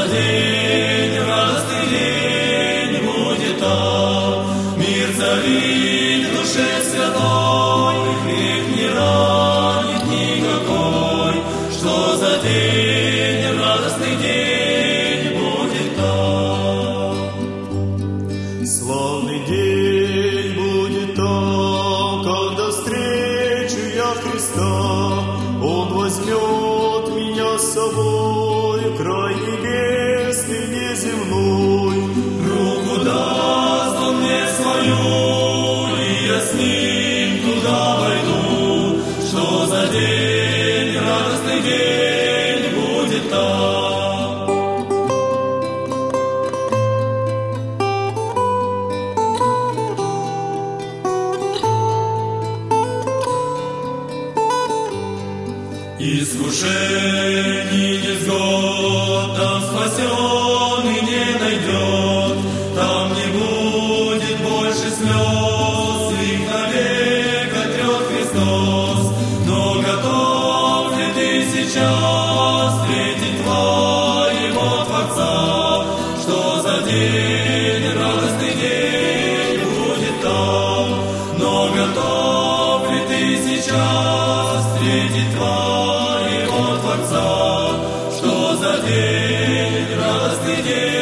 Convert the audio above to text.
день, радостный день будет там. Мир царит в душе святой, грех не ранит никакой. Что за день, радостный день будет там. Славный день будет там, когда встречу я Христа. Он возьмет меня с собой в край небесный, неземной. Руку даст он мне свою, и я с ним туда войду. Что за день, радостный день будет там. Искушений невзгод там спасенный не найдет, там не будет больше слез, их навек отрет Христос. Но готов ли ты сейчас встретить твоего Творца? Что за день, радостный день будет там? Но готов ли ты сейчас встретить твоего Творца? Что за день, радостный день